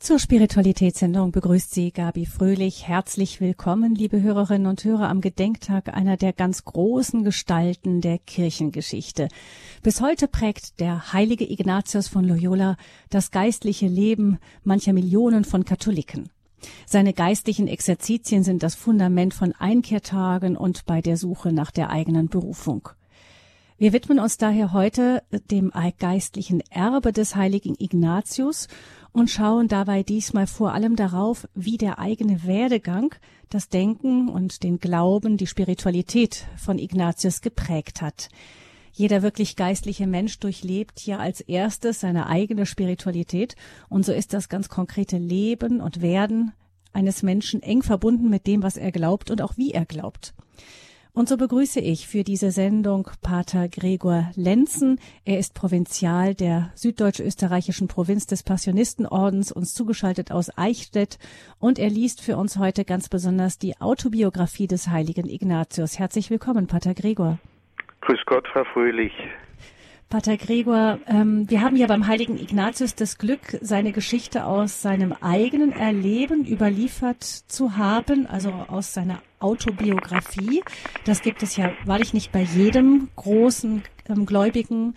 Zur Spiritualitätssendung begrüßt Sie Gabi Fröhlich. Herzlich willkommen, liebe Hörerinnen und Hörer, am Gedenktag einer der ganz großen Gestalten der Kirchengeschichte. Bis heute prägt der heilige Ignatius von Loyola das geistliche Leben mancher Millionen von Katholiken. Seine geistlichen Exerzitien sind das Fundament von Einkehrtagen und bei der Suche nach der eigenen Berufung. Wir widmen uns daher heute dem geistlichen Erbe des heiligen Ignatius und schauen dabei diesmal vor allem darauf, wie der eigene Werdegang das Denken und den Glauben, die Spiritualität von Ignatius geprägt hat. Jeder wirklich geistliche Mensch durchlebt hier als erstes seine eigene Spiritualität, und so ist das ganz konkrete Leben und Werden eines Menschen eng verbunden mit dem, was er glaubt und auch wie er glaubt. Und so begrüße ich für diese Sendung Pater Gregor Lenzen. Er ist Provinzial der süddeutsch-österreichischen Provinz des Passionistenordens, uns zugeschaltet aus Eichstätt. Und er liest für uns heute ganz besonders die Autobiografie des heiligen Ignatius. Herzlich willkommen, Pater Gregor. Grüß Gott, Frau Fröhlich. Pater Gregor, wir haben ja beim heiligen Ignatius das Glück, seine Geschichte aus seinem eigenen Erleben überliefert zu haben, also aus seiner Autobiografie. Das gibt es ja wahrlich nicht bei jedem großen Gläubigen.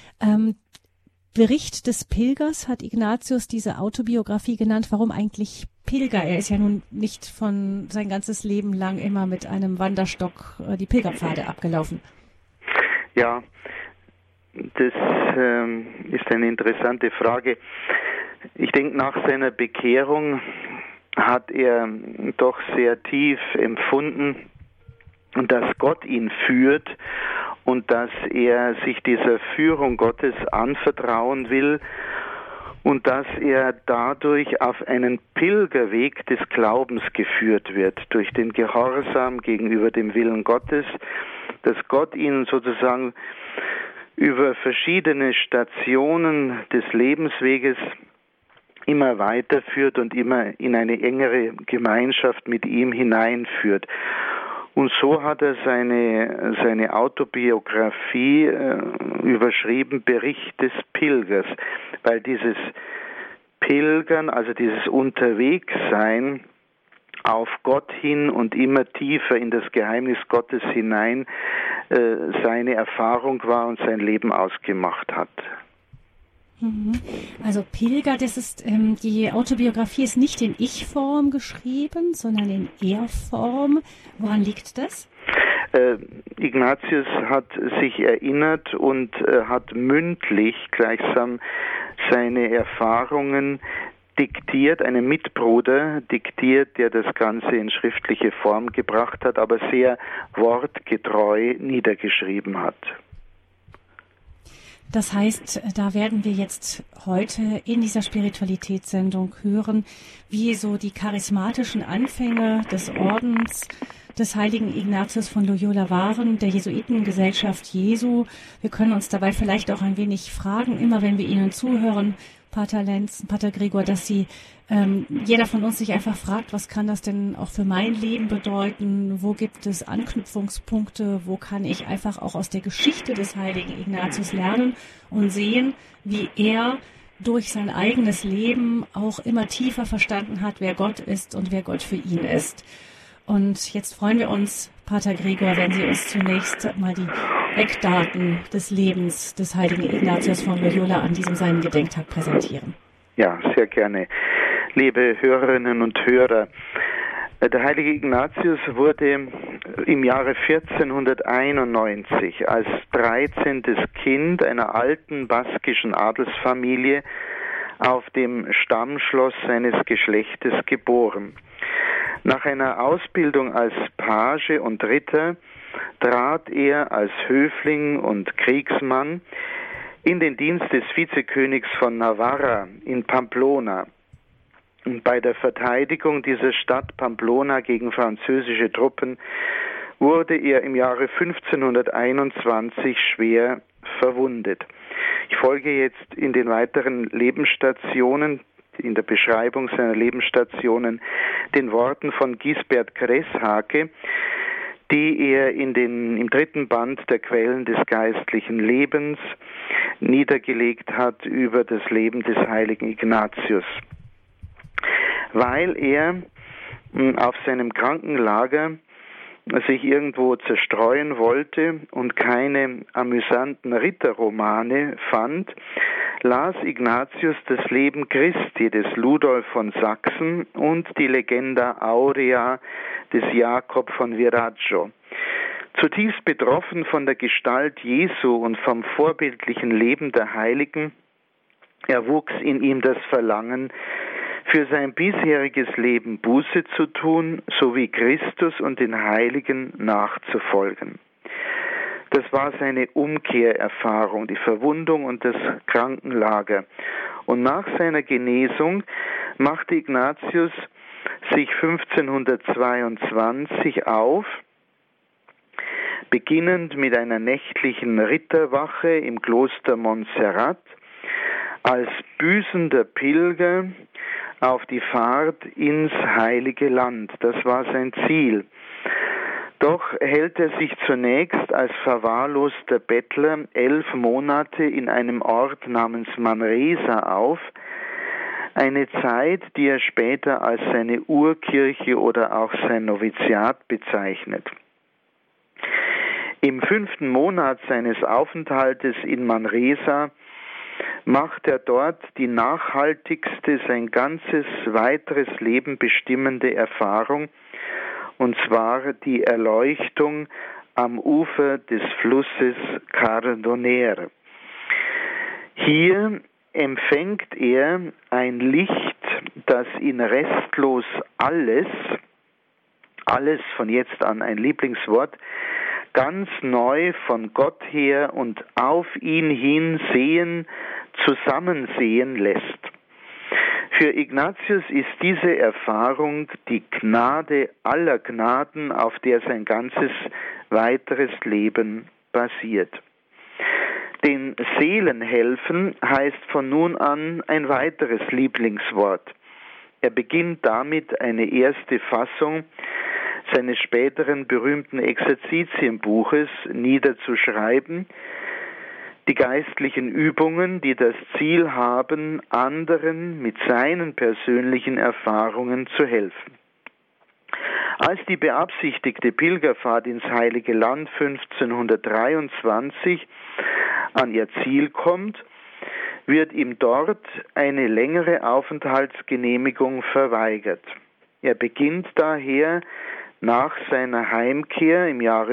Bericht des Pilgers hat Ignatius diese Autobiografie genannt. Warum eigentlich Pilger? Er ist ja nun nicht sein ganzes Leben lang immer mit einem Wanderstock die Pilgerpfade abgelaufen. Ja, das ist eine interessante Frage. Ich denke, nach seiner Bekehrung hat er doch sehr tief empfunden, dass Gott ihn führt und dass er sich dieser Führung Gottes anvertrauen will und dass er dadurch auf einen Pilgerweg des Glaubens geführt wird, durch den Gehorsam gegenüber dem Willen Gottes, dass Gott ihn sozusagen über verschiedene Stationen des Lebensweges immer weiterführt und immer in eine engere Gemeinschaft mit ihm hineinführt. Und so hat er seine Autobiografie überschrieben, Bericht des Pilgers, weil dieses Pilgern, also dieses Unterwegssein auf Gott hin und immer tiefer in das Geheimnis Gottes hinein seine Erfahrung war und sein Leben ausgemacht hat. Also Pilger, das ist die Autobiografie ist nicht in Ich-Form geschrieben, sondern in Er-Form. Woran liegt das? Ignatius hat sich erinnert und hat mündlich gleichsam seine Erfahrungen diktiert, einem Mitbruder diktiert, der das Ganze in schriftliche Form gebracht hat, aber sehr wortgetreu niedergeschrieben hat. Das heißt, da werden wir jetzt heute in dieser Spiritualitätssendung hören, wie so die charismatischen Anfänge des Ordens des heiligen Ignatius von Loyola waren, der Jesuitengesellschaft Jesu. Wir können uns dabei vielleicht auch ein wenig fragen, immer wenn wir Ihnen zuhören, Pater Lenzen, Pater Gregor, dass jeder von uns sich einfach fragt, was kann das denn auch für mein Leben bedeuten? Wo gibt es Anknüpfungspunkte? Wo kann ich einfach auch aus der Geschichte des heiligen Ignatius lernen und sehen, wie er durch sein eigenes Leben auch immer tiefer verstanden hat, wer Gott ist und wer Gott für ihn ist. Und jetzt freuen wir uns, Pater Gregor, wenn Sie uns zunächst mal die Eckdaten des Lebens des heiligen Ignatius von Loyola an diesem seinen Gedenktag präsentieren. Ja, sehr gerne. Liebe Hörerinnen und Hörer, der heilige Ignatius wurde im Jahre 1491 als 13. Kind einer alten baskischen Adelsfamilie auf dem Stammschloss seines Geschlechtes geboren. Nach einer Ausbildung als Page und Ritter trat er als Höfling und Kriegsmann in den Dienst des Vizekönigs von Navarra in Pamplona. Und bei der Verteidigung dieser Stadt Pamplona gegen französische Truppen wurde er im Jahre 1521 schwer verwundet. Ich folge jetzt in den weiteren Lebensstationen, in der Beschreibung seiner Lebensstationen, den Worten von Gisbert Gresshake, die er im 3. Band der Quellen des geistlichen Lebens niedergelegt hat über das Leben des heiligen Ignatius. weil er auf seinem Krankenlager sich irgendwo zerstreuen wollte und keine amüsanten Ritterromane fand, las Ignatius das Leben Christi des Ludolf von Sachsen und die Legenda Aurea des Jakob von Viraggio. Zutiefst betroffen von der Gestalt Jesu und vom vorbildlichen Leben der Heiligen, erwuchs in ihm das Verlangen, für sein bisheriges Leben Buße zu tun, sowie Christus und den Heiligen nachzufolgen. Das war seine Umkehrerfahrung, die Verwundung und das Krankenlager. Und nach seiner Genesung machte Ignatius sich 1522 auf, beginnend mit einer nächtlichen Ritterwache im Kloster Montserrat, als büßender Pilger auf die Fahrt ins Heilige Land. Das war sein Ziel. Doch hält er sich zunächst als verwahrloster Bettler 11 Monate in einem Ort namens Manresa auf, eine Zeit, die er später als seine Urkirche oder auch sein Noviziat bezeichnet. Im 5. Monat seines Aufenthaltes in Manresa macht er dort die nachhaltigste, sein ganzes weiteres Leben bestimmende Erfahrung, und zwar die Erleuchtung am Ufer des Flusses Cardonera. Hier empfängt er ein Licht, das ihn restlos alles von jetzt an ein Lieblingswort, ganz neu von Gott her und auf ihn hin sehen, zusammensehen lässt. Für Ignatius ist diese Erfahrung die Gnade aller Gnaden, auf der sein ganzes weiteres Leben basiert. Den Seelen helfen heißt von nun an ein weiteres Lieblingswort. Er beginnt damit eine erste Fassung seines späteren berühmten Exerzitienbuches niederzuschreiben, die geistlichen Übungen, die das Ziel haben, anderen mit seinen persönlichen Erfahrungen zu helfen. Als die beabsichtigte Pilgerfahrt ins Heilige Land 1523 an ihr Ziel kommt, wird ihm dort eine längere Aufenthaltsgenehmigung verweigert. Er beginnt daher nach seiner Heimkehr im Jahre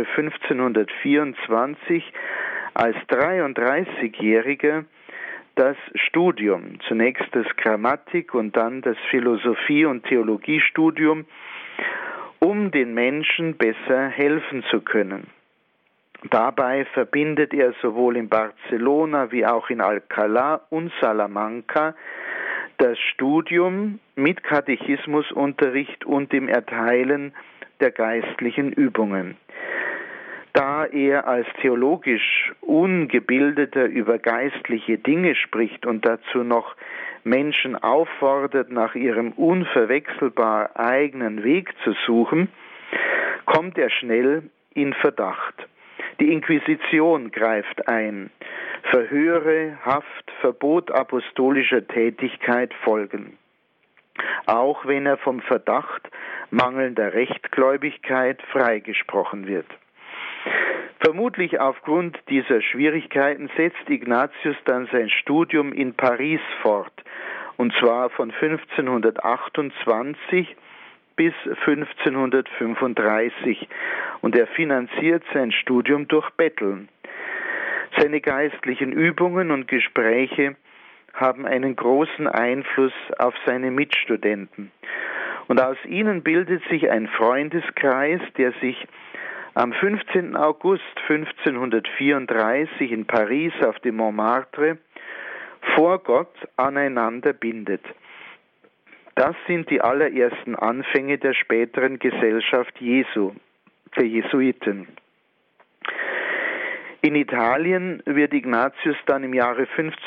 1524 als 33-Jähriger das Studium, zunächst das Grammatik und dann das Philosophie- und Theologiestudium, um den Menschen besser helfen zu können. Dabei verbindet er sowohl in Barcelona wie auch in Alcalá und Salamanca das Studium mit Katechismusunterricht und dem Erteilen der geistlichen Übungen. Da er als theologisch Ungebildeter über geistliche Dinge spricht und dazu noch Menschen auffordert, nach ihrem unverwechselbar eigenen Weg zu suchen, kommt er schnell in Verdacht. Die Inquisition greift ein. Verhöre, Haft, Verbot apostolischer Tätigkeit folgen. Auch wenn er vom Verdacht mangelnder Rechtgläubigkeit freigesprochen wird. Vermutlich aufgrund dieser Schwierigkeiten setzt Ignatius dann sein Studium in Paris fort, und zwar von 1528 bis 1535, und er finanziert sein Studium durch Betteln. Seine geistlichen Übungen und Gespräche haben einen großen Einfluss auf seine Mitstudenten. Und aus ihnen bildet sich ein Freundeskreis, der sich am 15. August 1534 in Paris auf dem Montmartre vor Gott aneinander bindet. Das sind die allerersten Anfänge der späteren Gesellschaft Jesu, der Jesuiten. In Italien wird Ignatius dann im Jahre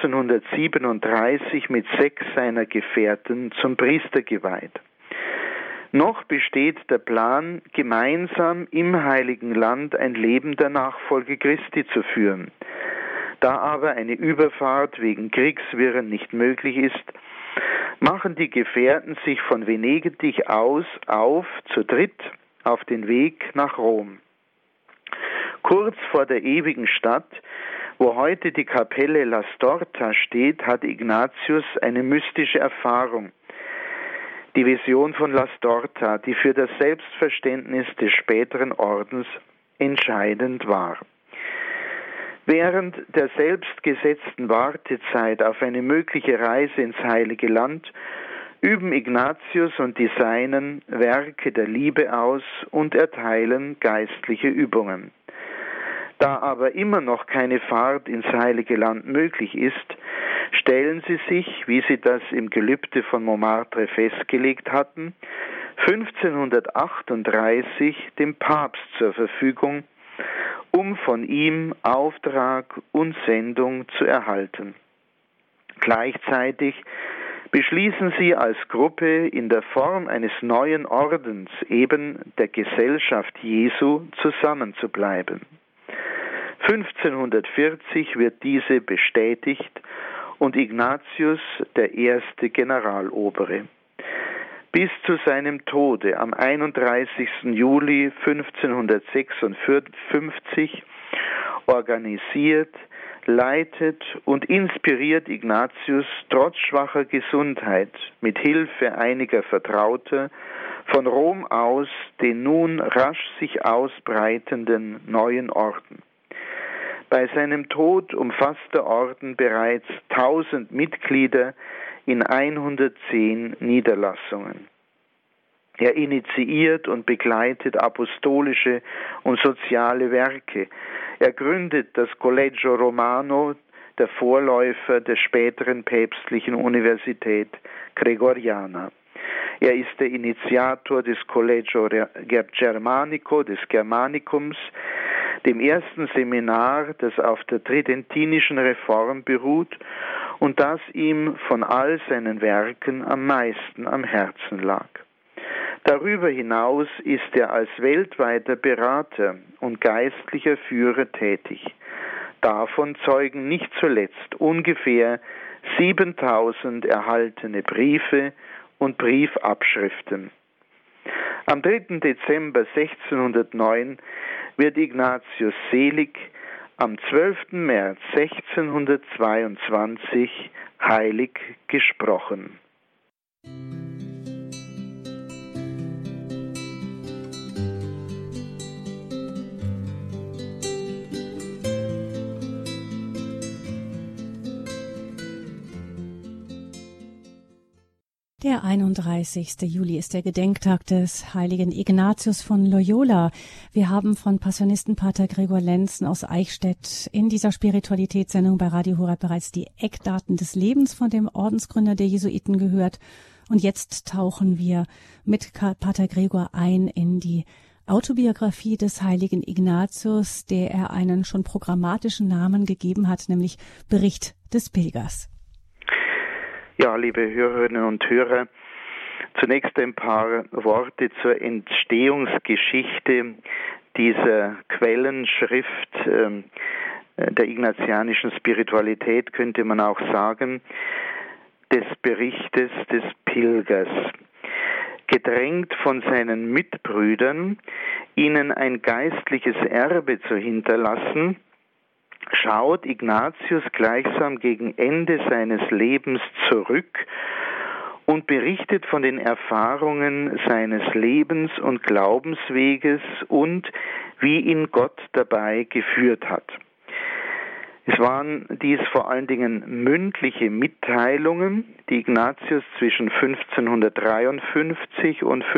1537 mit 6 seiner Gefährten zum Priester geweiht. Noch besteht der Plan, gemeinsam im Heiligen Land ein Leben der Nachfolge Christi zu führen. Da aber eine Überfahrt wegen Kriegswirren nicht möglich ist, machen die Gefährten sich von Venedig aus auf, zu dritt, auf den Weg nach Rom. Kurz vor der ewigen Stadt, wo heute die Kapelle La Storta steht, hat Ignatius eine mystische Erfahrung. Die Vision von La Storta, die für das Selbstverständnis des späteren Ordens entscheidend war. Während der selbstgesetzten Wartezeit auf eine mögliche Reise ins Heilige Land üben Ignatius und die Seinen Werke der Liebe aus und erteilen geistliche Übungen. Da aber immer noch keine Fahrt ins Heilige Land möglich ist, stellen sie sich, wie sie das im Gelübde von Montmartre festgelegt hatten, 1538 dem Papst zur Verfügung, um von ihm Auftrag und Sendung zu erhalten. Gleichzeitig beschließen sie als Gruppe in der Form eines neuen Ordens, eben der Gesellschaft Jesu, zusammenzubleiben. 1540 wird diese bestätigt und Ignatius der erste Generalobere. Bis zu seinem Tode am 31. Juli 1556 organisiert, leitet und inspiriert Ignatius trotz schwacher Gesundheit mit Hilfe einiger Vertrauter von Rom aus den nun rasch sich ausbreitenden neuen Orden. Bei seinem Tod umfasst der Orden bereits 1000 Mitglieder in 110 Niederlassungen. Er initiiert und begleitet apostolische und soziale Werke. Er gründet das Collegio Romano, der Vorläufer der späteren päpstlichen Universität Gregoriana. Er ist der Initiator des Collegio Germanico, des Germanicums, dem ersten Seminar, das auf der tridentinischen Reform beruht und das ihm von all seinen Werken am meisten am Herzen lag. Darüber hinaus ist er als weltweiter Berater und geistlicher Führer tätig. Davon zeugen nicht zuletzt ungefähr 7000 erhaltene Briefe und Briefabschriften. Am 3. Dezember 1609 wird Ignatius selig, am 12. März 1622 heilig gesprochen. Der 31. Juli ist der Gedenktag des heiligen Ignatius von Loyola. Wir haben von Passionistenpater Gregor Lenzen aus Eichstätt in dieser Spiritualitätssendung bei Radio Horeb bereits die Eckdaten des Lebens von dem Ordensgründer der Jesuiten gehört. Und jetzt tauchen wir mit Pater Gregor ein in die Autobiografie des heiligen Ignatius, der er einen schon programmatischen Namen gegeben hat, nämlich Bericht des Pilgers. Ja, liebe Hörerinnen und Hörer, zunächst ein paar Worte zur Entstehungsgeschichte dieser Quellenschrift der ignatianischen Spiritualität, könnte man auch sagen, des Berichtes des Pilgers. Gedrängt von seinen Mitbrüdern, ihnen ein geistliches Erbe zu hinterlassen, schaut Ignatius gleichsam gegen Ende seines Lebens zurück und berichtet von den Erfahrungen seines Lebens und Glaubensweges und wie ihn Gott dabei geführt hat. Es waren dies vor allen Dingen mündliche Mitteilungen, die Ignatius zwischen 1553 und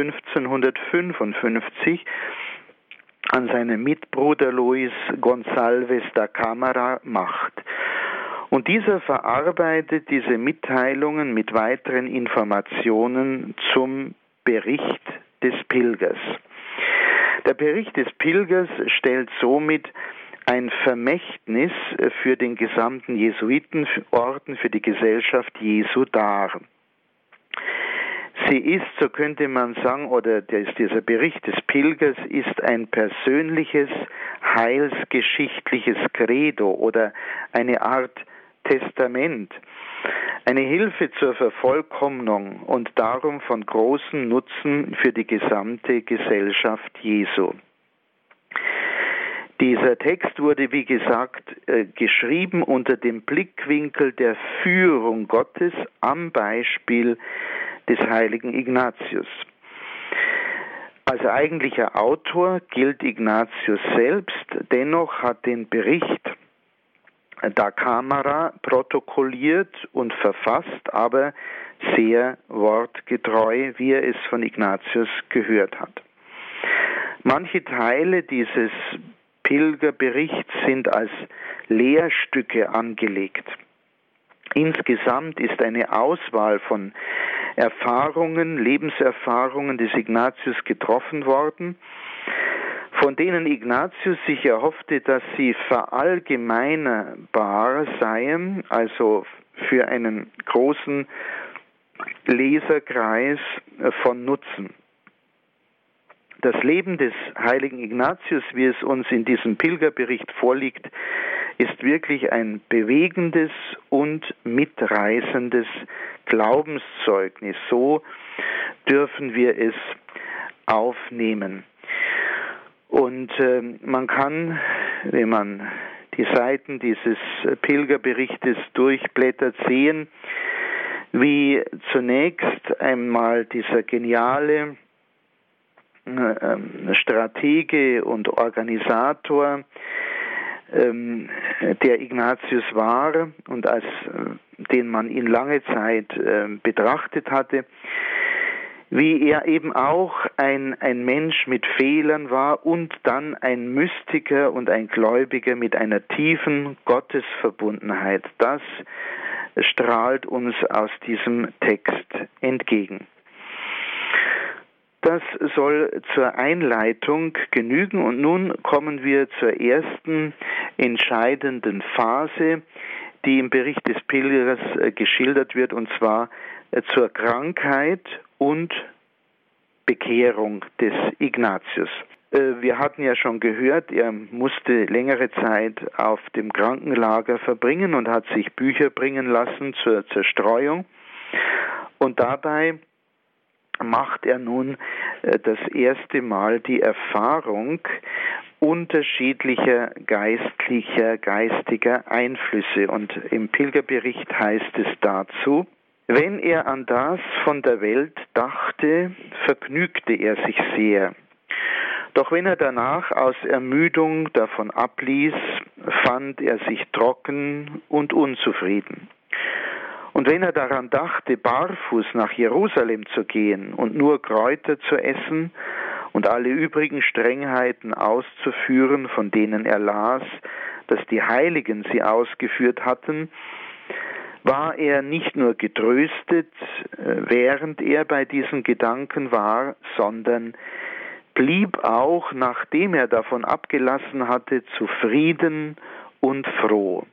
1555 an seinen Mitbruder Luis Gonçalves da Câmara macht. Und dieser verarbeitet diese Mitteilungen mit weiteren Informationen zum Bericht des Pilgers. Der Bericht des Pilgers stellt somit ein Vermächtnis für den gesamten Jesuitenorden, für die Gesellschaft Jesu dar. Sie ist, so könnte man sagen, oder dieser Bericht des Pilgers ist ein persönliches, heilsgeschichtliches Credo oder eine Art Testament. eine Hilfe zur Vervollkommnung und darum von großem Nutzen für die gesamte Gesellschaft Jesu. Dieser Text wurde, wie gesagt, geschrieben unter dem Blickwinkel der Führung Gottes am Beispiel des heiligen Ignatius. Als eigentlicher Autor gilt Ignatius selbst, dennoch hat den Bericht da Camera protokolliert und verfasst, aber sehr wortgetreu, wie er es von Ignatius gehört hat. Manche Teile dieses Pilgerberichts sind als Lehrstücke angelegt. Insgesamt ist eine Auswahl von Erfahrungen, Lebenserfahrungen des Ignatius getroffen worden, von denen Ignatius sich erhoffte, dass sie verallgemeinerbar seien, also für einen großen Leserkreis von Nutzen. Das Leben des heiligen Ignatius, wie es uns in diesem Pilgerbericht vorliegt, ist wirklich ein bewegendes und mitreißendes Glaubenszeugnis. So dürfen wir es aufnehmen. Und man kann, wenn man die Seiten dieses Pilgerberichtes durchblättert, sehen, wie zunächst einmal dieser geniale Stratege und Organisator, der Ignatius war und als den man ihn lange Zeit betrachtet hatte, wie er eben auch ein Mensch mit Fehlern war und dann ein Mystiker und ein Gläubiger mit einer tiefen Gottesverbundenheit. Das strahlt uns aus diesem Text entgegen. Das soll zur Einleitung genügen und nun kommen wir zur ersten entscheidenden Phase, die im Bericht des Pilgers geschildert wird, und zwar zur Krankheit und Bekehrung des Ignatius. Wir hatten ja schon gehört, er musste längere Zeit auf dem Krankenlager verbringen und hat sich Bücher bringen lassen zur Zerstreuung. Und dabei macht er nun das erste Mal die Erfahrung unterschiedlicher geistiger Einflüsse. Und im Pilgerbericht heißt es dazu: Wenn er an das von der Welt dachte, vergnügte er sich sehr. Doch wenn er danach aus Ermüdung davon abließ, fand er sich trocken und unzufrieden. Und wenn er daran dachte, barfuß nach Jerusalem zu gehen und nur Kräuter zu essen und alle übrigen Strengheiten auszuführen, von denen er las, dass die Heiligen sie ausgeführt hatten, war er nicht nur getröstet, während er bei diesen Gedanken war, sondern blieb auch, nachdem er davon abgelassen hatte, zufrieden und froh.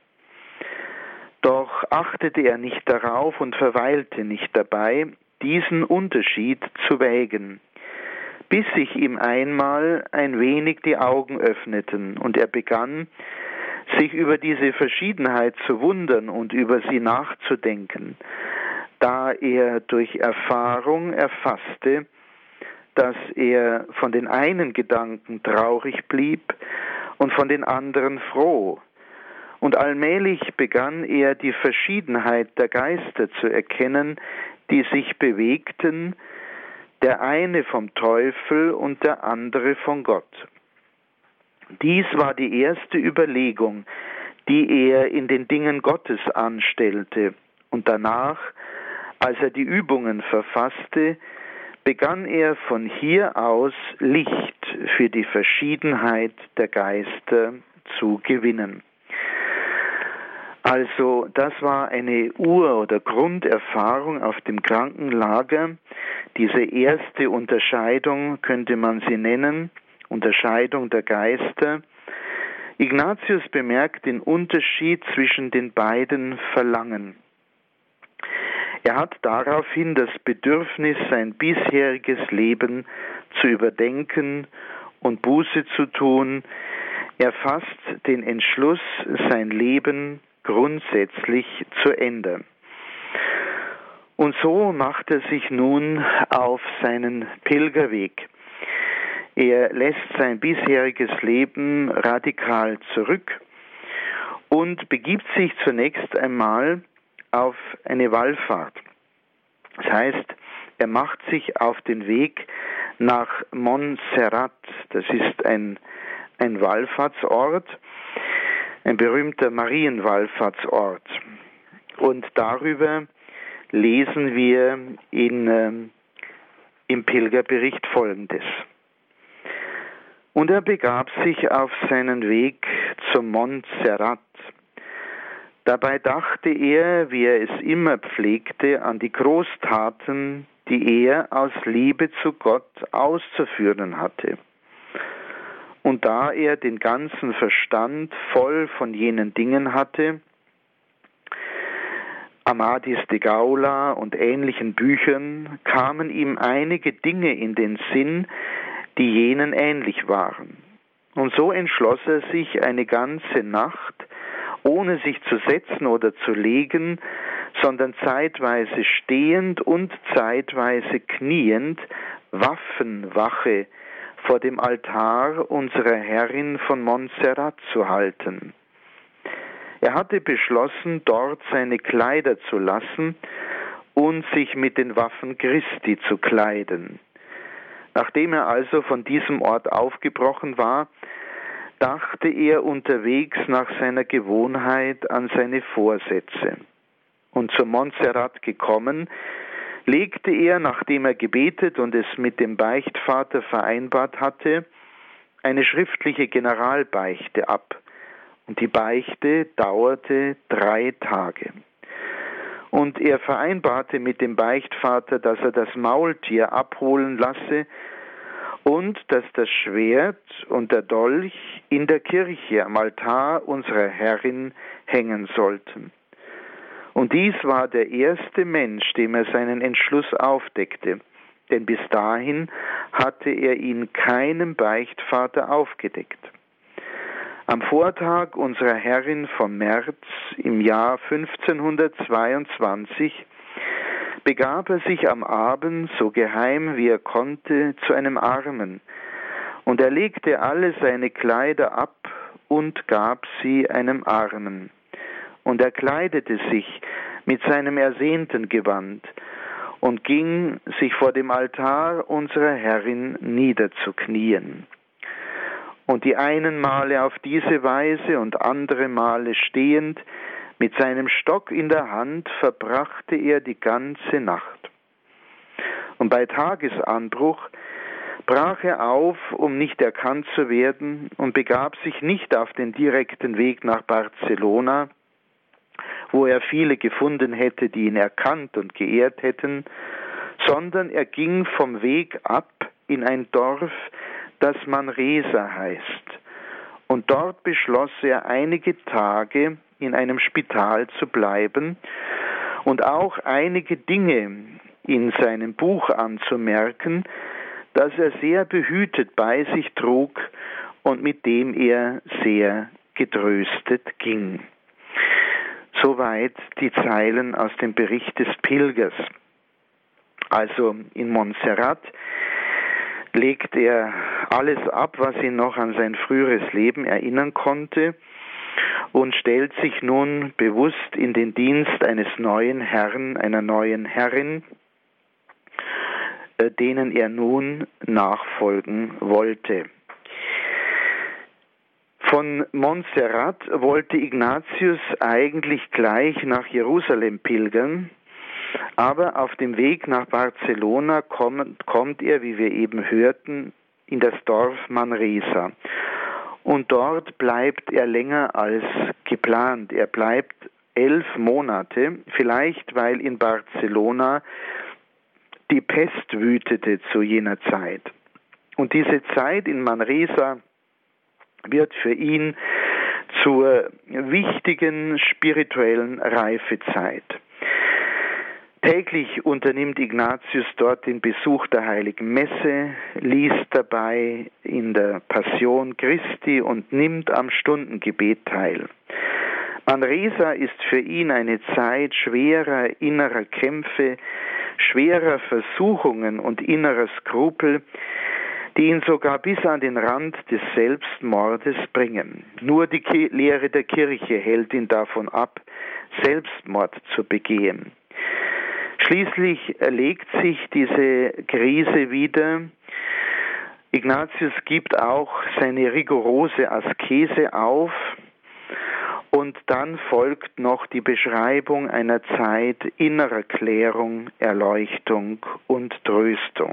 Doch achtete er nicht darauf und verweilte nicht dabei, diesen Unterschied zu wägen, bis sich ihm einmal ein wenig die Augen öffneten und er begann, sich über diese Verschiedenheit zu wundern und über sie nachzudenken, da er durch Erfahrung erfasste, dass er von den einen Gedanken traurig blieb und von den anderen froh. Und allmählich begann er die Verschiedenheit der Geister zu erkennen, die sich bewegten, der eine vom Teufel und der andere von Gott. Dies war die erste Überlegung, die er in den Dingen Gottes anstellte. Und danach, als er die Übungen verfasste, begann er von hier aus Licht für die Verschiedenheit der Geister zu gewinnen. Also das war eine oder Grunderfahrung auf dem Krankenlager. Diese erste Unterscheidung könnte man sie nennen, Unterscheidung der Geister. Ignatius bemerkt den Unterschied zwischen den beiden Verlangen. Er hat daraufhin das Bedürfnis, sein bisheriges Leben zu überdenken und Buße zu tun. Er fasst den Entschluss, sein Leben grundsätzlich zu ändern. Und so macht er sich nun auf seinen Pilgerweg. Er lässt sein bisheriges Leben radikal zurück und begibt sich zunächst einmal auf eine Wallfahrt. Das heißt, er macht sich auf den Weg nach Montserrat. Das ist ein Wallfahrtsort, ein berühmter Marienwallfahrtsort. Und darüber lesen wir im Pilgerbericht Folgendes. Und er begab sich auf seinen Weg zum Montserrat. Dabei dachte er, wie er es immer pflegte, an die Großtaten, die er aus Liebe zu Gott auszuführen hatte. Und da er den ganzen Verstand voll von jenen Dingen hatte, Amadis de Gaula und ähnlichen Büchern, kamen ihm einige Dinge in den Sinn, die jenen ähnlich waren. Und so entschloss er sich eine ganze Nacht, ohne sich zu setzen oder zu legen, sondern zeitweise stehend und zeitweise kniend, Waffenwache vor dem Altar unserer Herrin von Montserrat zu halten. Er hatte beschlossen, dort seine Kleider zu lassen und sich mit den Waffen Christi zu kleiden. Nachdem er also von diesem Ort aufgebrochen war, dachte er unterwegs nach seiner Gewohnheit an seine Vorsätze. Und zu Montserrat gekommen, legte er, nachdem er gebetet und es mit dem Beichtvater vereinbart hatte, eine schriftliche Generalbeichte ab. Und die Beichte dauerte 3 Tage. Und er vereinbarte mit dem Beichtvater, dass er das Maultier abholen lasse und dass das Schwert und der Dolch in der Kirche am Altar unserer Herrin hängen sollten. Und dies war der erste Mensch, dem er seinen Entschluss aufdeckte, denn bis dahin hatte er ihn keinem Beichtvater aufgedeckt. Am Vortag unserer Herrin vom März im Jahr 1522 begab er sich am Abend, so geheim wie er konnte, zu einem Armen, und er legte alle seine Kleider ab und gab sie einem Armen. Und er kleidete sich mit seinem ersehnten Gewand und ging, sich vor dem Altar unserer Herrin niederzuknien. Und die einen Male auf diese Weise und andere Male stehend, mit seinem Stock in der Hand, verbrachte er die ganze Nacht. Und bei Tagesanbruch brach er auf, um nicht erkannt zu werden, und begab sich nicht auf den direkten Weg nach Barcelona, wo er viele gefunden hätte, die ihn erkannt und geehrt hätten, sondern er ging vom Weg ab in ein Dorf, das Manresa heißt. Und dort beschloss er, einige Tage in einem Spital zu bleiben und auch einige Dinge in seinem Buch anzumerken, das er sehr behütet bei sich trug und mit dem er sehr getröstet ging. Soweit die Zeilen aus dem Bericht des Pilgers. Also in Montserrat legt er alles ab, was ihn noch an sein früheres Leben erinnern konnte, und stellt sich nun bewusst in den Dienst eines neuen Herrn, einer neuen Herrin, denen er nun nachfolgen wollte. Von Montserrat wollte Ignatius eigentlich gleich nach Jerusalem pilgern, aber auf dem Weg nach Barcelona kommt er, wie wir eben hörten, in das Dorf Manresa. Und dort bleibt er länger als geplant. Er bleibt 11 Monate, vielleicht weil in Barcelona die Pest wütete zu jener Zeit. Und diese Zeit in Manresa wird für ihn zur wichtigen spirituellen Reifezeit. Täglich unternimmt Ignatius dort den Besuch der Heiligen Messe, liest dabei in der Passion Christi und nimmt am Stundengebet teil. Manresa ist für ihn eine Zeit schwerer innerer Kämpfe, schwerer Versuchungen und innerer Skrupel, die ihn sogar bis an den Rand des Selbstmordes bringen. Nur die Lehre der Kirche hält ihn davon ab, Selbstmord zu begehen. Schließlich erlegt sich diese Krise wieder. Ignatius gibt auch seine rigorose Askese auf und dann folgt noch die Beschreibung einer Zeit innerer Klärung, Erleuchtung und Tröstung.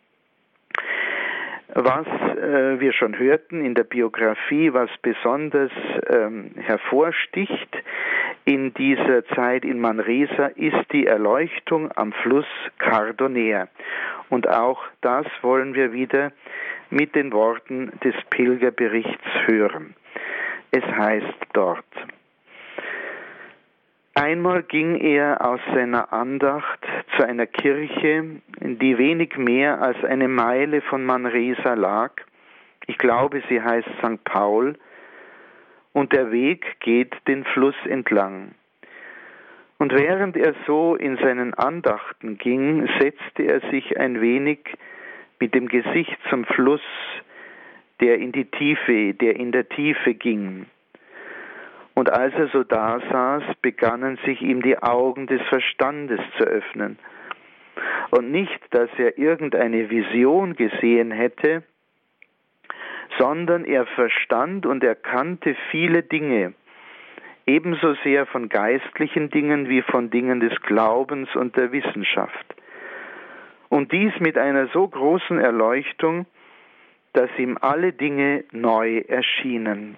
Was wir schon hörten in der Biografie, was besonders hervorsticht in dieser Zeit in Manresa, ist die Erleuchtung am Fluss Cardonea. Und auch das wollen wir wieder mit den Worten des Pilgerberichts hören. Es heißt dort: Einmal ging er aus seiner Andacht zu einer Kirche, die wenig mehr als eine Meile von Manresa lag. Ich glaube, sie heißt St. Paul. Und der Weg geht den Fluss entlang. Und während er so in seinen Andachten ging, setzte er sich ein wenig mit dem Gesicht zum Fluss, der in der Tiefe ging. Und als er so dasaß, begannen sich ihm die Augen des Verstandes zu öffnen. Und nicht, dass er irgendeine Vision gesehen hätte, sondern er verstand und erkannte viele Dinge, ebenso sehr von geistlichen Dingen wie von Dingen des Glaubens und der Wissenschaft. Und dies mit einer so großen Erleuchtung, dass ihm alle Dinge neu erschienen.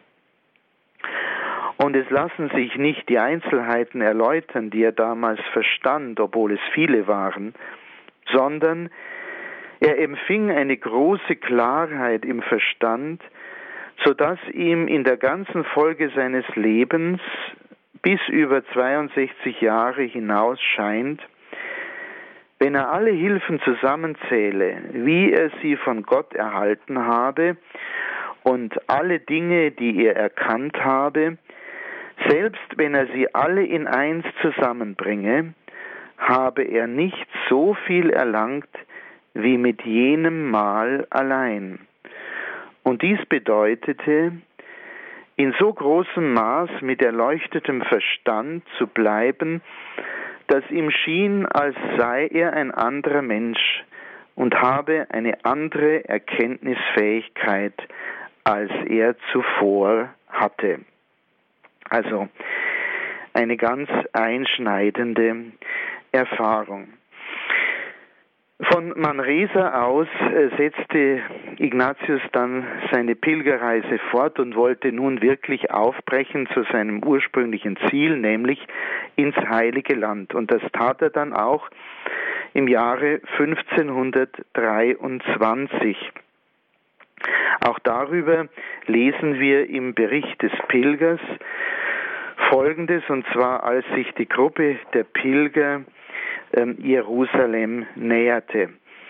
Und es lassen sich nicht die Einzelheiten erläutern, die er damals verstand, obwohl es viele waren, sondern er empfing eine große Klarheit im Verstand, sodass ihm in der ganzen Folge seines Lebens bis über 62 Jahre hinaus scheint, wenn er alle Hilfen zusammenzähle, wie er sie von Gott erhalten habe und alle Dinge, die er erkannt habe, selbst wenn er sie alle in eins zusammenbringe, habe er nicht so viel erlangt wie mit jenem Mal allein. Und dies bedeutete, in so großem Maß mit erleuchtetem Verstand zu bleiben, dass ihm schien, als sei er ein anderer Mensch und habe eine andere Erkenntnisfähigkeit, als er zuvor hatte. Also eine ganz einschneidende Erfahrung. Von Manresa aus setzte Ignatius dann seine Pilgerreise fort und wollte nun wirklich aufbrechen zu seinem ursprünglichen Ziel, nämlich ins Heilige Land. Und das tat er dann auch im Jahre 1523. Auch darüber lesen wir im Bericht des Pilgers Folgendes, und zwar als sich die Gruppe der Pilger Jerusalem näherte.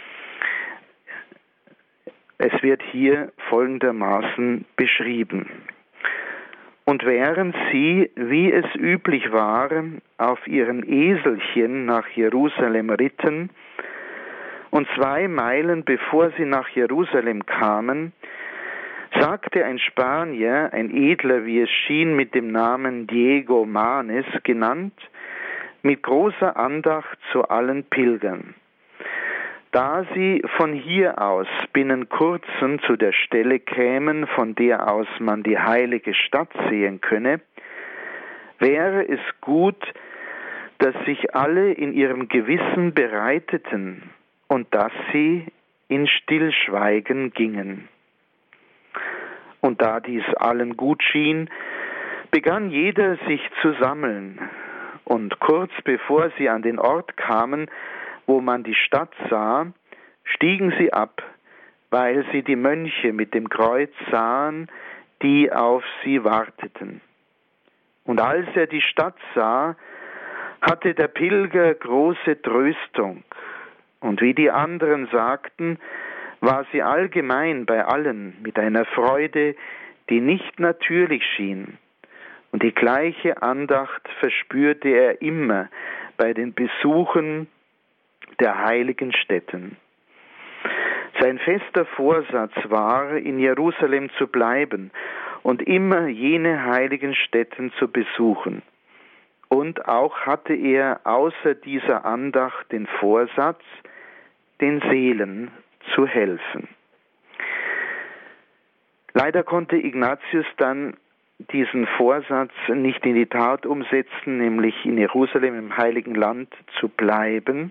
Es wird hier folgendermaßen beschrieben: Und während sie, wie es üblich war, auf ihren Eselchen nach Jerusalem ritten, und 2 Meilen bevor sie nach Jerusalem kamen, sagte ein Spanier, ein Edler, wie es schien, mit dem Namen Diego Manes genannt, mit großer Andacht zu allen Pilgern: Da sie von hier aus binnen kurzem zu der Stelle kämen, von der aus man die heilige Stadt sehen könne, wäre es gut, dass sich alle in ihrem Gewissen bereiteten und dass sie in Stillschweigen gingen. Und da dies allen gut schien, begann jeder sich zu sammeln. Und kurz bevor sie an den Ort kamen, wo man die Stadt sah, stiegen sie ab, weil sie die Mönche mit dem Kreuz sahen, die auf sie warteten. Und als er die Stadt sah, hatte der Pilger große Tröstung. Und wie die anderen sagten, war sie allgemein bei allen mit einer Freude, die nicht natürlich schien. Und die gleiche Andacht verspürte er immer bei den Besuchen der heiligen Stätten. Sein fester Vorsatz war, in Jerusalem zu bleiben und immer jene heiligen Stätten zu besuchen. Und auch hatte er außer dieser Andacht den Vorsatz, den Seelen zu helfen. Leider konnte Ignatius dann diesen Vorsatz nicht in die Tat umsetzen, nämlich in Jerusalem im Heiligen Land zu bleiben.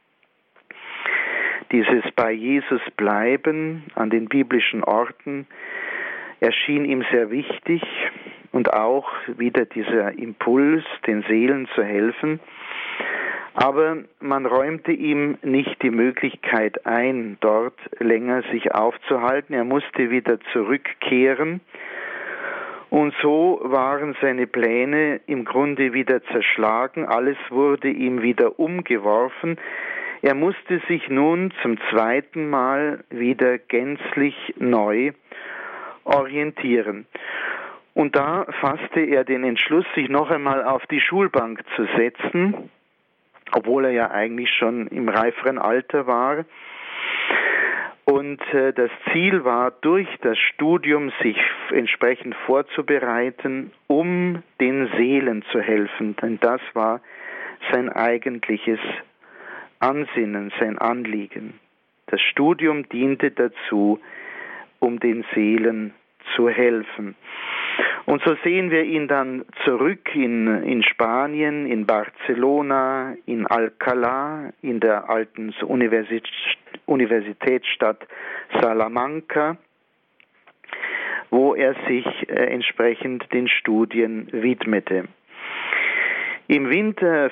Dieses bei Jesus bleiben an den biblischen Orten erschien ihm sehr wichtig und auch wieder dieser Impuls, den Seelen zu helfen. Aber man räumte ihm nicht die Möglichkeit ein, dort länger sich aufzuhalten. Er musste wieder zurückkehren. Und so waren seine Pläne im Grunde wieder zerschlagen. Alles wurde ihm wieder umgeworfen. Er musste sich nun zum zweiten Mal wieder gänzlich neu orientieren. Und da fasste er den Entschluss, sich noch einmal auf die Schulbank zu setzen, obwohl er ja eigentlich schon im reiferen Alter war. Und das Ziel war, durch das Studium sich entsprechend vorzubereiten, um den Seelen zu helfen. Denn das war sein eigentliches Ansinnen, sein Anliegen. Das Studium diente dazu, um den Seelen zu helfen. Und so sehen wir ihn dann zurück in Spanien, in Barcelona, in Alcalá, in der alten Universitätsstadt Salamanca, wo er sich entsprechend den Studien widmete. Im Winter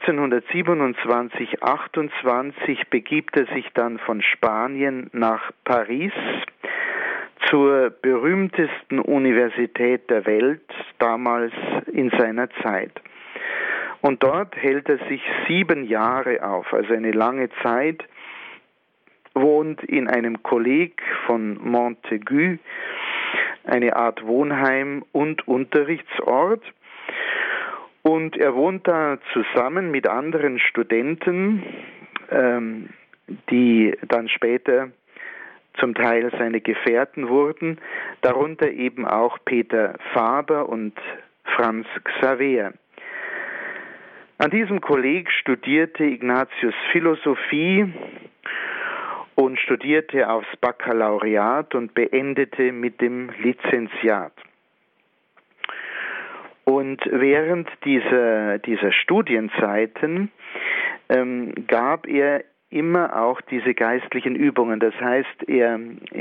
1527/28 begibt er sich dann von Spanien nach Paris, zur berühmtesten Universität der Welt, damals in seiner Zeit. Und dort hält er sich 7 Jahre auf, also eine lange Zeit, wohnt in einem Kolleg von Montaigu, eine Art Wohnheim und Unterrichtsort. Und er wohnt da zusammen mit anderen Studenten, die dann später zum Teil seine Gefährten wurden, darunter eben auch Peter Faber und Franz Xaver. An diesem Kolleg studierte Ignatius Philosophie und studierte aufs Baccalaureat und beendete mit dem Lizenziat. Und während dieser Studienzeiten gab er immer auch diese geistlichen Übungen. Das heißt, er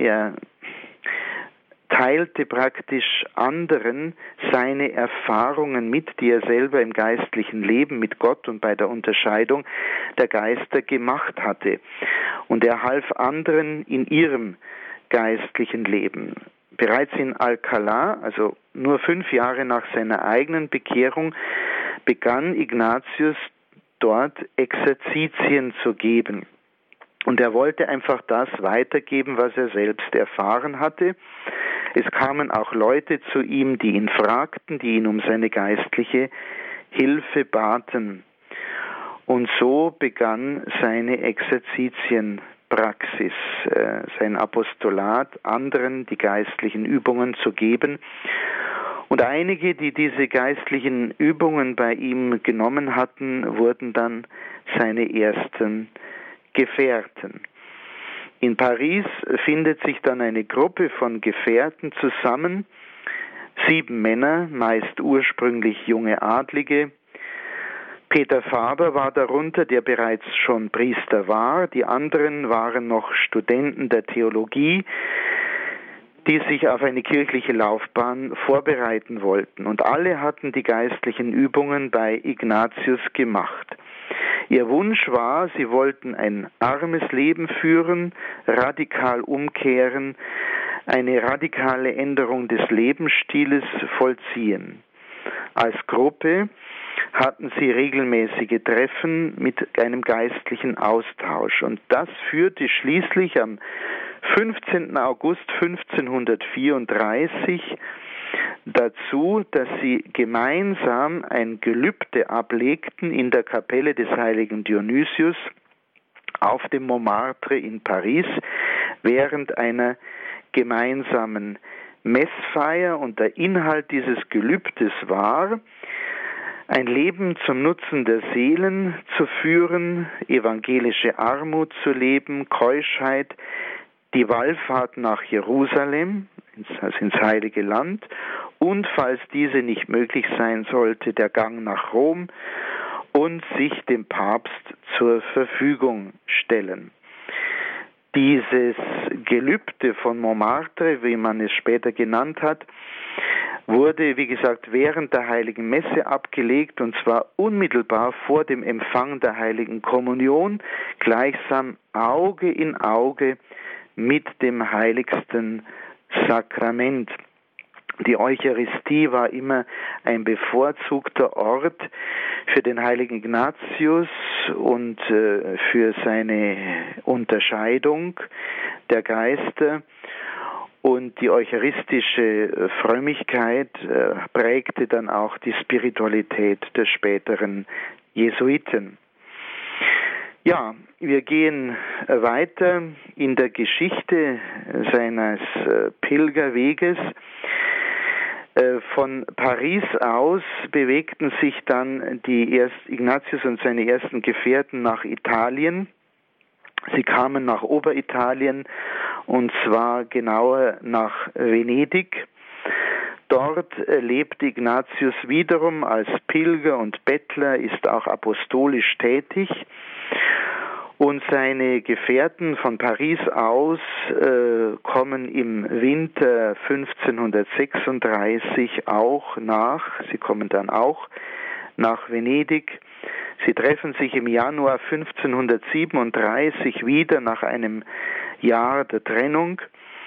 teilte praktisch anderen seine Erfahrungen mit, die er selber im geistlichen Leben mit Gott und bei der Unterscheidung der Geister gemacht hatte. Und er half anderen in ihrem geistlichen Leben. Bereits in Alcalá, also nur 5 Jahre nach seiner eigenen Bekehrung, begann Ignatius dort Exerzitien zu geben. Und er wollte einfach das weitergeben, was er selbst erfahren hatte. Es kamen auch Leute zu ihm, die ihn fragten, die ihn um seine geistliche Hilfe baten. Und so begann seine Exerzitienpraxis, sein Apostolat, anderen die geistlichen Übungen zu geben. Und einige, die diese geistlichen Übungen bei ihm genommen hatten, wurden dann seine ersten Gefährten. In Paris findet sich dann eine Gruppe von Gefährten zusammen, 7 Männer, meist ursprünglich junge Adlige. Peter Faber war darunter, der bereits schon Priester war. Die anderen waren noch Studenten der Theologie, die sich auf eine kirchliche Laufbahn vorbereiten wollten. Und alle hatten die geistlichen Übungen bei Ignatius gemacht. Ihr Wunsch war, sie wollten ein armes Leben führen, radikal umkehren, eine radikale Änderung des Lebensstiles vollziehen. Als Gruppe hatten sie regelmäßige Treffen mit einem geistlichen Austausch. Und das führte schließlich am 15. August 1534 dazu, dass sie gemeinsam ein Gelübde ablegten in der Kapelle des heiligen Dionysius auf dem Montmartre in Paris während einer gemeinsamen Messfeier. Und der Inhalt dieses Gelübdes war, ein Leben zum Nutzen der Seelen zu führen, evangelische Armut zu leben, Keuschheit, die Wallfahrt nach Jerusalem, also ins Heilige Land, und falls diese nicht möglich sein sollte, der Gang nach Rom und sich dem Papst zur Verfügung stellen. Dieses Gelübde von Montmartre, wie man es später genannt hat, wurde, wie gesagt, während der Heiligen Messe abgelegt, und zwar unmittelbar vor dem Empfang der Heiligen Kommunion, gleichsam Auge in Auge mit dem heiligsten Sakrament. Die Eucharistie war immer ein bevorzugter Ort für den heiligen Ignatius und für seine Unterscheidung der Geister. Und die eucharistische Frömmigkeit prägte dann auch die Spiritualität der späteren Jesuiten. Ja, wir gehen weiter in der Geschichte seines Pilgerweges. Von Paris aus bewegten sich dann Ignatius und seine ersten Gefährten nach Italien. Sie kamen nach Oberitalien, und zwar genauer nach Venedig. Dort lebte Ignatius wiederum als Pilger und Bettler, ist auch apostolisch tätig. Und seine Gefährten von Paris aus kommen im Winter 1536 auch nach. Sie kommen dann auch nach Venedig. Sie treffen sich im Januar 1537 wieder nach einem Jahr der Trennung.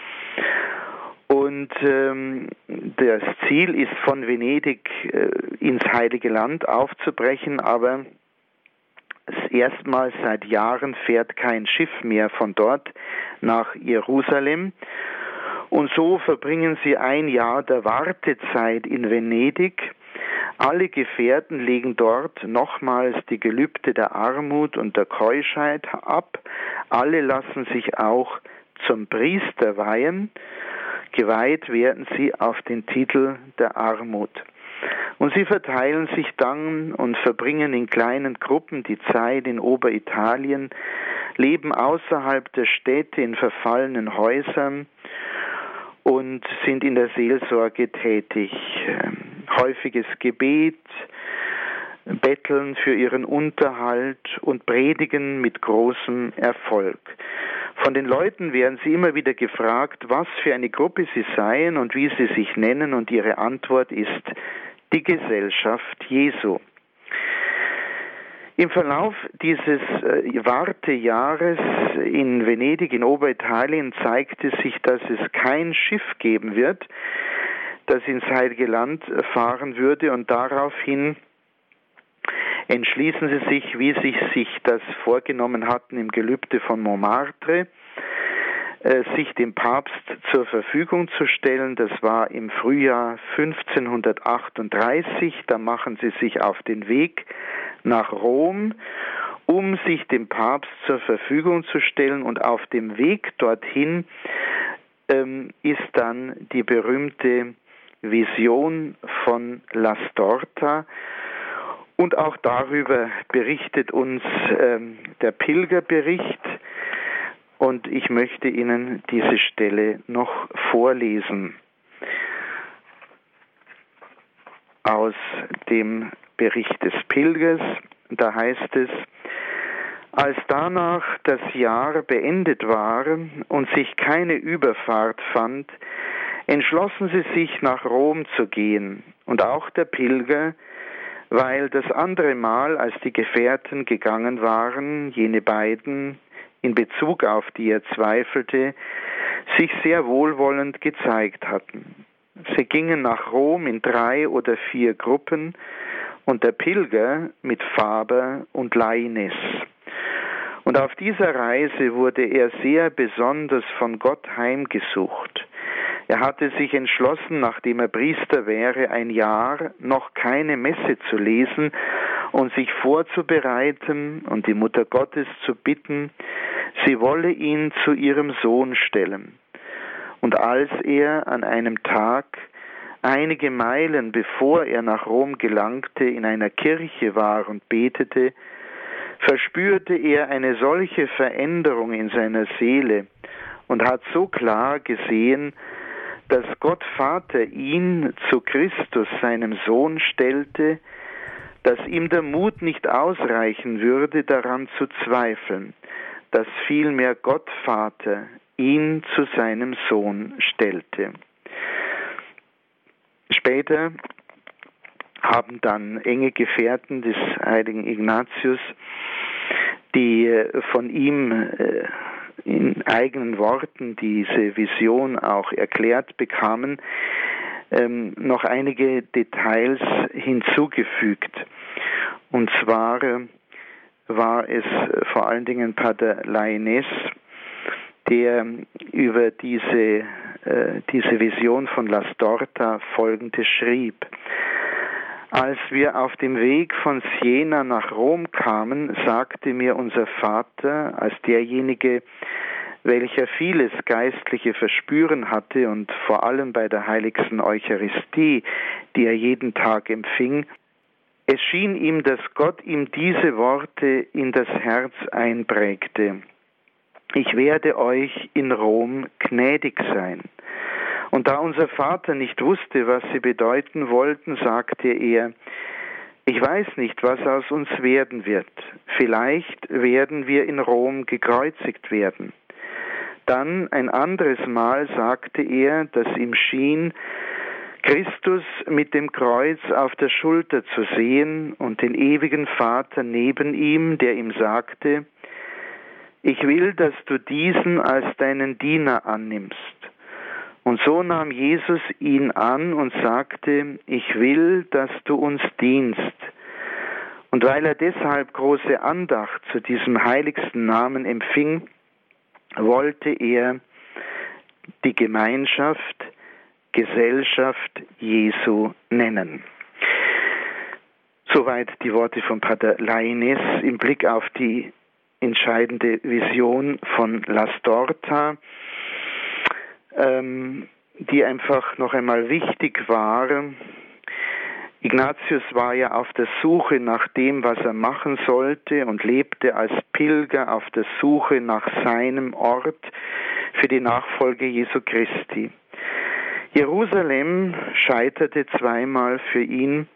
Und das Ziel ist, von Venedig ins Heilige Land aufzubrechen, aber erstmals seit Jahren fährt kein Schiff mehr von dort nach Jerusalem. Und so verbringen sie ein Jahr der Wartezeit in Venedig. Alle Gefährten legen dort nochmals die Gelübde der Armut und der Keuschheit ab. Alle lassen sich auch zum Priester weihen. Geweiht werden sie auf den Titel der Armut. Und sie verteilen sich dann und verbringen in kleinen Gruppen die Zeit in Oberitalien, leben außerhalb der Städte in verfallenen Häusern und sind in der Seelsorge tätig. Häufiges Gebet, Betteln für ihren Unterhalt und Predigen mit großem Erfolg. Von den Leuten werden sie immer wieder gefragt, was für eine Gruppe sie seien und wie sie sich nennen, und ihre Antwort ist die Gesellschaft Jesu. Im Verlauf dieses Wartejahres in Venedig, in Oberitalien, zeigte sich, dass es kein Schiff geben wird, das ins Heilige Land fahren würde, und daraufhin entschließen sie sich, wie sie sich das vorgenommen hatten im Gelübde von Montmartre, sich dem Papst zur Verfügung zu stellen. Das war im Frühjahr 1538. Da machen sie sich auf den Weg nach Rom, um sich dem Papst zur Verfügung zu stellen. Und auf dem Weg dorthin ist dann die berühmte Vision von La Storta. Und auch darüber berichtet uns der Pilgerbericht. Und ich möchte Ihnen diese Stelle noch vorlesen aus dem Bericht des Pilgers. Da heißt es: Als danach das Jahr beendet war und sich keine Überfahrt fand, entschlossen sie sich, nach Rom zu gehen, und auch der Pilger, weil das andere Mal, als die Gefährten gegangen waren, jene beiden, in Bezug auf die er zweifelte, sich sehr wohlwollend gezeigt hatten. Sie gingen nach Rom in 3 oder 4 Gruppen, und der Pilger mit Faber und Laines. Und auf dieser Reise wurde er sehr besonders von Gott heimgesucht. Er hatte sich entschlossen, nachdem er Priester wäre, ein Jahr noch keine Messe zu lesen und sich vorzubereiten und die Mutter Gottes zu bitten, sie wolle ihn zu ihrem Sohn stellen. Und als er an einem Tag, einige Meilen bevor er nach Rom gelangte, in einer Kirche war und betete, verspürte er eine solche Veränderung in seiner Seele und hat so klar gesehen, dass Gott Vater ihn zu Christus, seinem Sohn, stellte, dass ihm der Mut nicht ausreichen würde, daran zu zweifeln, dass vielmehr Gott Vater ihn zu seinem Sohn stellte. Später haben dann enge Gefährten des heiligen Ignatius, die von ihm in eigenen Worten diese Vision auch erklärt bekamen, noch einige Details hinzugefügt. Und zwar war es vor allen Dingen Pater Lainez, der über diese Vision von La Storta Folgendes schrieb. Als wir auf dem Weg von Siena nach Rom kamen, sagte mir unser Vater, als derjenige, welcher vieles geistliche Verspüren hatte und vor allem bei der heiligsten Eucharistie, die er jeden Tag empfing, es schien ihm, dass Gott ihm diese Worte in das Herz einprägte. Ich werde euch in Rom gnädig sein. Und da unser Vater nicht wusste, was sie bedeuten wollten, sagte er, ich weiß nicht, was aus uns werden wird. Vielleicht werden wir in Rom gekreuzigt werden. Dann ein anderes Mal sagte er, dass ihm schien, Christus mit dem Kreuz auf der Schulter zu sehen und den ewigen Vater neben ihm, der ihm sagte, ich will, dass du diesen als deinen Diener annimmst. Und so nahm Jesus ihn an und sagte, ich will, dass du uns dienst. Und weil er deshalb große Andacht zu diesem heiligsten Namen empfing, wollte er die Gemeinschaft, Gesellschaft Jesu nennen. Soweit die Worte von Pater Lainez im Blick auf die entscheidende Vision von La Storta, die einfach noch einmal wichtig war. Ignatius war ja auf der Suche nach dem, was er machen sollte und lebte als Pilger auf der Suche nach seinem Ort für die Nachfolge Jesu Christi. Jerusalem scheiterte zweimal für ihn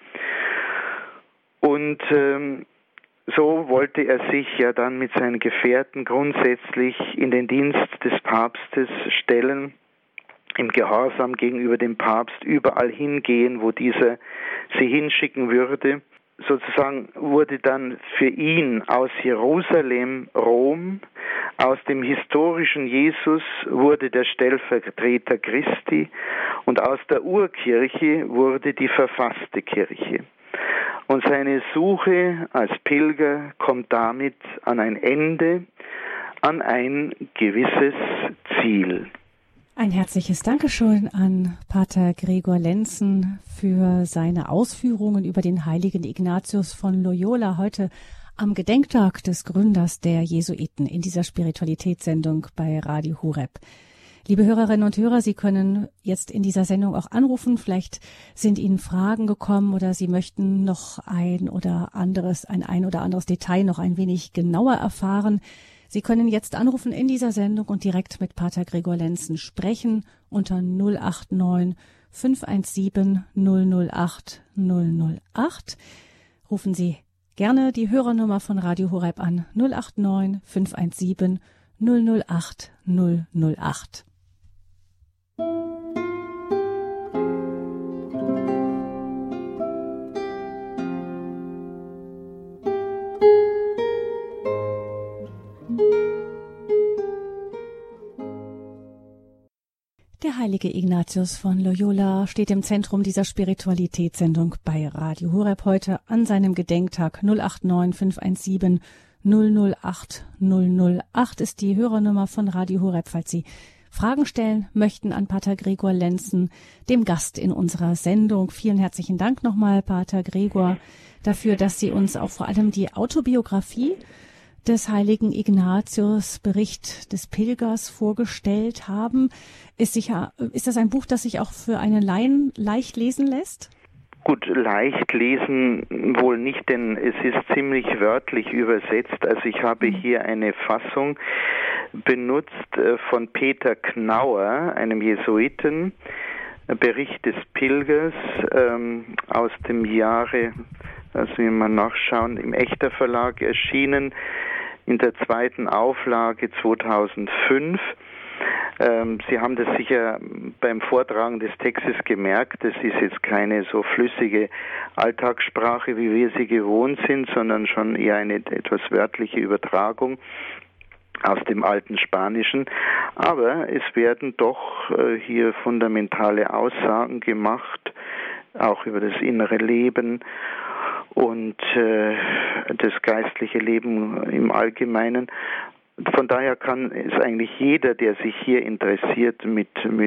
und so wollte er sich ja dann mit seinen Gefährten grundsätzlich in den Dienst des Papstes stellen, im Gehorsam gegenüber dem Papst überall hingehen, wo dieser sie hinschicken würde. Sozusagen wurde dann für ihn aus Jerusalem Rom, aus dem historischen Jesus wurde der Stellvertreter Christi und aus der Urkirche wurde die verfasste Kirche. Und seine Suche als Pilger kommt damit an ein Ende, an ein gewisses Ziel. Ein herzliches Dankeschön an Pater Gregor Lenzen für seine Ausführungen über den heiligen Ignatius von Loyola heute am Gedenktag des Gründers der Jesuiten in dieser Spiritualitätssendung bei Radio Horeb. Liebe Hörerinnen und Hörer, Sie können jetzt in dieser Sendung auch anrufen. Vielleicht sind Ihnen Fragen gekommen oder Sie möchten noch ein oder anderes Detail noch ein wenig genauer erfahren. Sie können jetzt anrufen in dieser Sendung und direkt mit Pater Gregor Lenzen sprechen unter 089 517 008 008. Rufen Sie gerne die Hörernummer von Radio Horeb an 089 517 008 008. Der heilige Ignatius von Loyola steht im Zentrum dieser Spiritualitätssendung bei Radio Horeb heute an seinem Gedenktag. 089 517 008 008 ist die Hörernummer von Radio Horeb, falls Sie Fragen stellen möchten an Pater Gregor Lenzen, dem Gast in unserer Sendung. Vielen herzlichen Dank nochmal, Pater Gregor, dafür, dass Sie uns auch vor allem die Autobiografie des heiligen Ignatius, Bericht des Pilgers, vorgestellt haben. Ist das ein Buch, das sich auch für einen Laien leicht lesen lässt? Gut, leicht lesen wohl nicht, denn es ist ziemlich wörtlich übersetzt. Also ich habe hier eine Fassung benutzt von Peter Knauer, einem Jesuiten, Bericht des Pilgers aus dem Jahre, lassen wir mal nachschauen, im Echter Verlag erschienen, in der 2. Auflage 2005. Sie haben das sicher beim Vortragen des Textes gemerkt, das ist jetzt keine so flüssige Alltagssprache, wie wir sie gewohnt sind, sondern schon eher eine etwas wörtliche Übertragung aus dem alten Spanischen. Aber es werden doch hier fundamentale Aussagen gemacht, auch über das innere Leben und das geistliche Leben im Allgemeinen. Von daher kann es eigentlich jeder, der sich hier interessiert, mit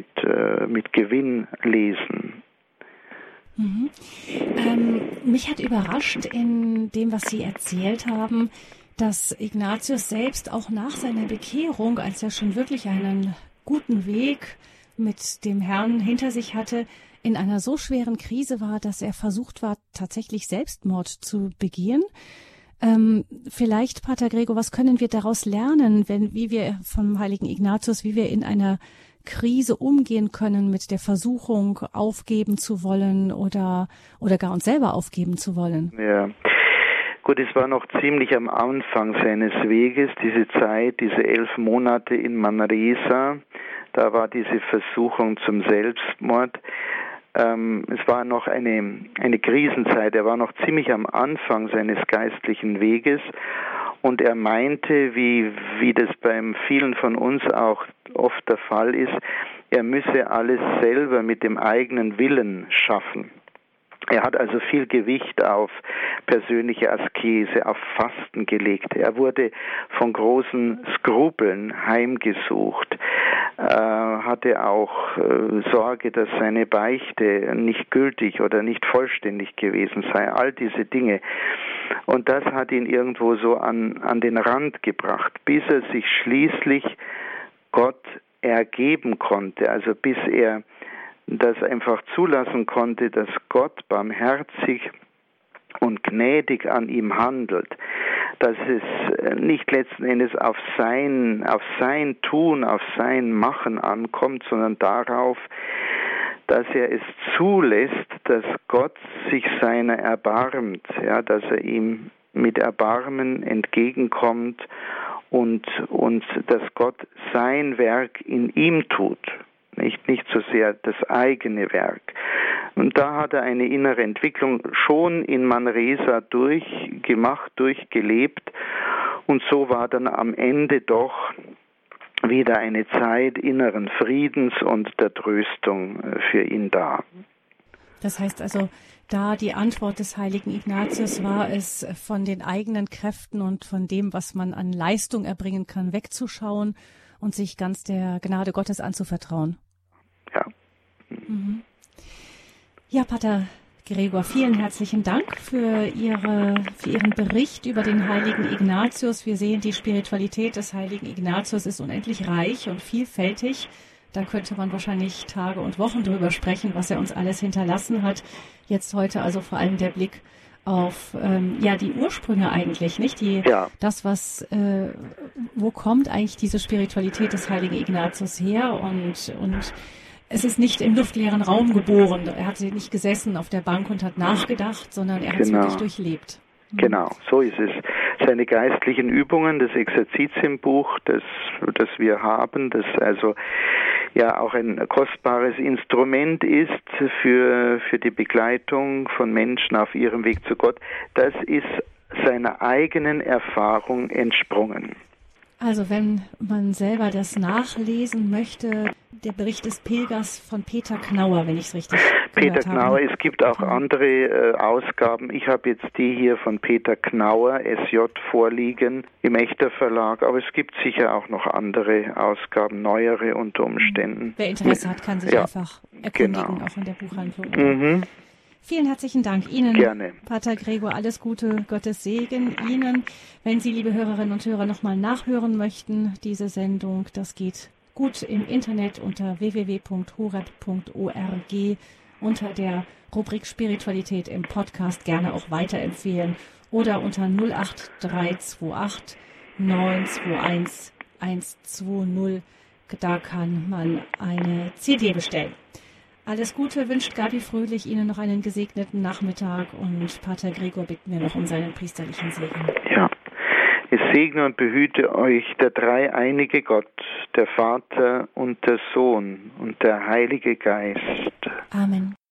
Gewinn lesen. Mhm. Mich hat überrascht in dem, was Sie erzählt haben, dass Ignatius selbst auch nach seiner Bekehrung, als er schon wirklich einen guten Weg mit dem Herrn hinter sich hatte, in einer so schweren Krise war, dass er versucht war, tatsächlich Selbstmord zu begehen. Vielleicht, Pater Gregor, was können wir daraus lernen, wie wir vom heiligen Ignatius, wie wir in einer Krise umgehen können mit der Versuchung, aufgeben zu wollen oder gar uns selber aufgeben zu wollen? Ja. Gut, es war noch ziemlich am Anfang seines Weges, diese Zeit, diese 11 Monate in Manresa, da war diese Versuchung zum Selbstmord. Es war noch eine Krisenzeit, er war noch ziemlich am Anfang seines geistlichen Weges und er meinte, wie das beim vielen von uns auch oft der Fall ist, er müsse alles selber mit dem eigenen Willen schaffen. Er hat also viel Gewicht auf persönliche Askese, auf Fasten gelegt. Er wurde von großen Skrupeln heimgesucht, hatte auch Sorge, dass seine Beichte nicht gültig oder nicht vollständig gewesen sei. All diese Dinge. Und das hat ihn irgendwo so an den Rand gebracht, bis er sich schließlich Gott ergeben konnte, also bis er das einfach zulassen konnte, dass Gott barmherzig und gnädig an ihm handelt, dass es nicht letzten Endes auf sein Tun, auf sein Machen ankommt, sondern darauf, dass er es zulässt, dass Gott sich seiner erbarmt, ja, dass er ihm mit Erbarmen entgegenkommt und dass Gott sein Werk in ihm tut. Nicht so sehr das eigene Werk. Und da hat er eine innere Entwicklung schon in Manresa durchgelebt. Und so war dann am Ende doch wieder eine Zeit inneren Friedens und der Tröstung für ihn da. Das heißt also, da die Antwort des heiligen Ignatius war es, von den eigenen Kräften und von dem, was man an Leistung erbringen kann, wegzuschauen und sich ganz der Gnade Gottes anzuvertrauen. Ja. Mhm. Ja, Pater Gregor, vielen herzlichen Dank für Ihren Bericht über den heiligen Ignatius. Wir sehen, die Spiritualität des heiligen Ignatius ist unendlich reich und vielfältig. Da könnte man wahrscheinlich Tage und Wochen drüber sprechen, was er uns alles hinterlassen hat. Jetzt heute also vor allem der Blick auf die Ursprünge eigentlich, nicht? Wo kommt eigentlich diese Spiritualität des heiligen Ignatius her? Und es ist nicht im luftleeren Raum geboren. Er hat nicht gesessen auf der Bank und hat nachgedacht, sondern er hat es wirklich durchlebt. Genau, so ist es. Seine geistlichen Übungen, das Exerzitienbuch, das wir haben, das also ja auch ein kostbares Instrument ist für die Begleitung von Menschen auf ihrem Weg zu Gott, das ist seiner eigenen Erfahrung entsprungen. Also wenn man selber das nachlesen möchte, der Bericht des Pilgers von Peter Knauer, wenn ich es richtig Peter gehört habe. Knauer, es gibt auch andere Ausgaben. Ich habe jetzt die hier von Peter Knauer, SJ, vorliegen im Echter Verlag, aber es gibt sicher auch noch andere Ausgaben, neuere unter Umständen. Wer Interesse hat, kann sich einfach erkundigen, auch in der Buchhandlung. Mhm. Vielen herzlichen Dank Ihnen, Gerne. Pater Gregor, alles Gute, Gottes Segen Ihnen. Wenn Sie, liebe Hörerinnen und Hörer, nochmal nachhören möchten, diese Sendung, das geht gut im Internet unter www.horeb.org unter der Rubrik Spiritualität im Podcast gerne auch weiterempfehlen oder unter 08328 921 120. Da kann man eine CD bestellen. Alles Gute wünscht Gabi Fröhlich, Ihnen noch einen gesegneten Nachmittag und Pater Gregor bitten wir noch um seinen priesterlichen Segen. Ja, es segne und behüte euch der dreieinige Gott, der Vater und der Sohn und der Heilige Geist. Amen.